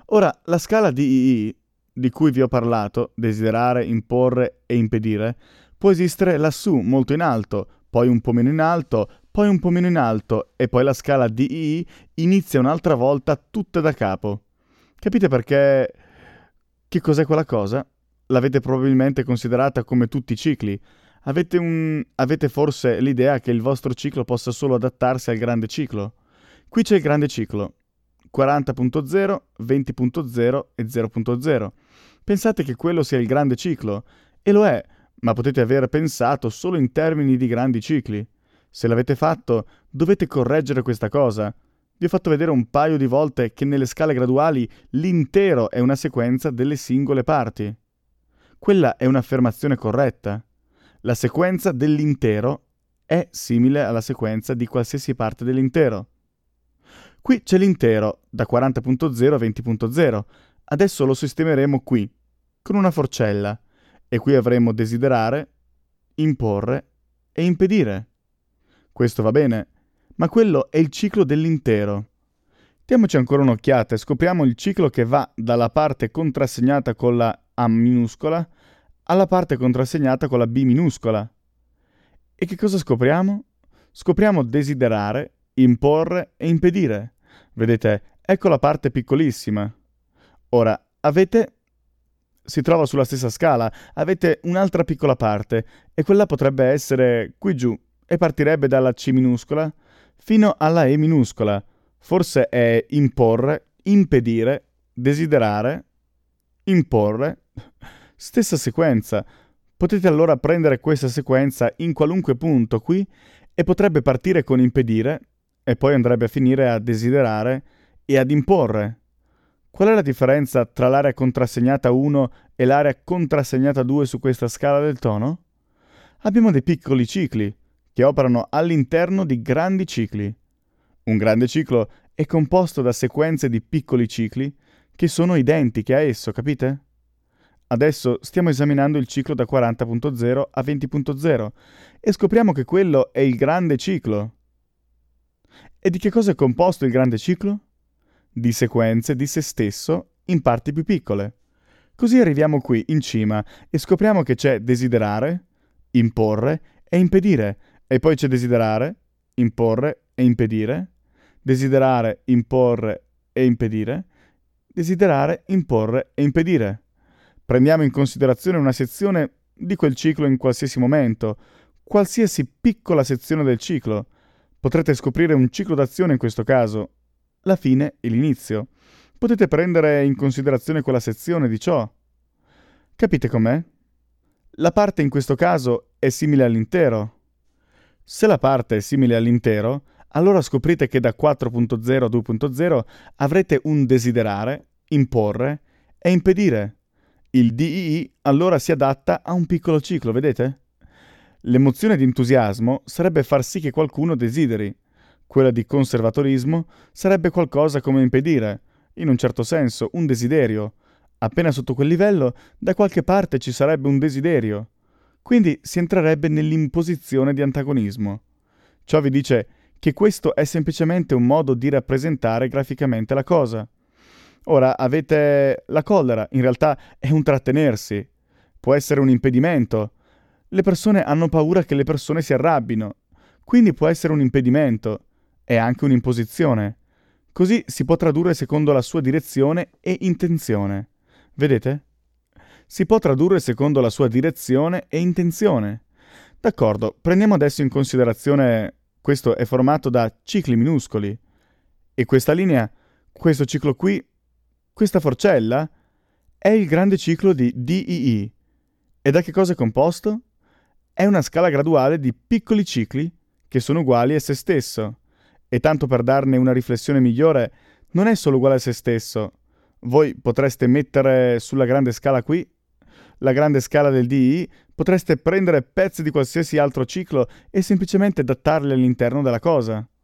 Ora, la scala DII, di cui vi ho parlato, desiderare, imporre e impedire, può esistere lassù, molto in alto, poi un po' meno in alto, poi un po' meno in alto, e poi la scala DII inizia un'altra volta tutta da capo. Capite perché? Che cos'è quella cosa? L'avete probabilmente considerata come tutti i cicli. Avete forse l'idea che il vostro ciclo possa solo adattarsi al grande ciclo? Qui c'è il grande ciclo. 40.0, 20.0 e 0.0. Pensate che quello sia il grande ciclo, e lo è, ma potete aver pensato solo in termini di grandi cicli. Se l'avete fatto, dovete correggere questa cosa. Vi ho fatto vedere un paio di volte che nelle scale graduali l'intero è una sequenza delle singole parti. Quella è un'affermazione corretta. La sequenza dell'intero è simile alla sequenza di qualsiasi parte dell'intero. Qui c'è l'intero, da 40.0 a 20.0. Adesso lo sistemeremo qui, con una forcella. E qui avremo desiderare, imporre e impedire. Questo va bene, ma quello è il ciclo dell'intero. Diamoci ancora un'occhiata e scopriamo il ciclo che va dalla parte contrassegnata con la A minuscola alla parte contrassegnata con la B minuscola. E che cosa scopriamo? Scopriamo desiderare, imporre e impedire. Vedete, ecco la parte piccolissima. Ora, si trova sulla stessa scala, avete un'altra piccola parte, e quella potrebbe essere qui giù, e partirebbe dalla C minuscola fino alla E minuscola. Forse è imporre, impedire, desiderare, imporre. Stessa sequenza. Potete allora prendere questa sequenza in qualunque punto qui e potrebbe partire con impedire e poi andrebbe a finire a desiderare e ad imporre. Qual è la differenza tra l'area contrassegnata 1 e l'area contrassegnata 2 su questa scala del tono? Abbiamo dei piccoli cicli che operano all'interno di grandi cicli. Un grande ciclo è composto da sequenze di piccoli cicli che sono identiche a esso, capite? Adesso stiamo esaminando il ciclo da 40.0 a 20.0 e scopriamo che quello è il grande ciclo. E di che cosa è composto il grande ciclo? Di sequenze di se stesso in parti più piccole. Così arriviamo qui in cima e scopriamo che c'è desiderare, imporre e impedire, e poi c'è desiderare, imporre e impedire, desiderare, imporre e impedire, desiderare, imporre e impedire. Prendiamo in considerazione una sezione di quel ciclo in qualsiasi momento, qualsiasi piccola sezione del ciclo. Potrete scoprire un ciclo d'azione in questo caso, la fine e l'inizio. Potete prendere in considerazione quella sezione di ciò. Capite com'è? La parte in questo caso è simile all'intero. Se la parte è simile all'intero, allora scoprite che da 4.0 a 2.0 avrete un desiderare, imporre e impedire. Il DII allora si adatta a un piccolo ciclo, vedete? L'emozione di entusiasmo sarebbe far sì che qualcuno desideri. Quella di conservatorismo sarebbe qualcosa come impedire, in un certo senso, un desiderio. Appena sotto quel livello, da qualche parte ci sarebbe un desiderio. Quindi si entrerebbe nell'imposizione di antagonismo. Ciò vi dice che questo è semplicemente un modo di rappresentare graficamente la cosa. Ora avete la collera, in realtà è un trattenersi, può essere un impedimento. Le persone hanno paura che le persone si arrabbino, quindi può essere un impedimento, è anche un'imposizione. Così si può tradurre secondo la sua direzione e intenzione. Vedete? Si può tradurre secondo la sua direzione e intenzione. D'accordo, prendiamo adesso in considerazione questo è formato da cicli minuscoli. E questa linea, questo ciclo qui, questa forcella, è il grande ciclo di DII. E da che cosa è composto? È una scala graduale di piccoli cicli che sono uguali a se stesso. E tanto per darne una riflessione migliore, non è solo uguale a se stesso. Voi potreste mettere sulla grande scala qui, la grande scala del DI, potreste prendere pezzi di qualsiasi altro ciclo e semplicemente adattarli all'interno della cosa.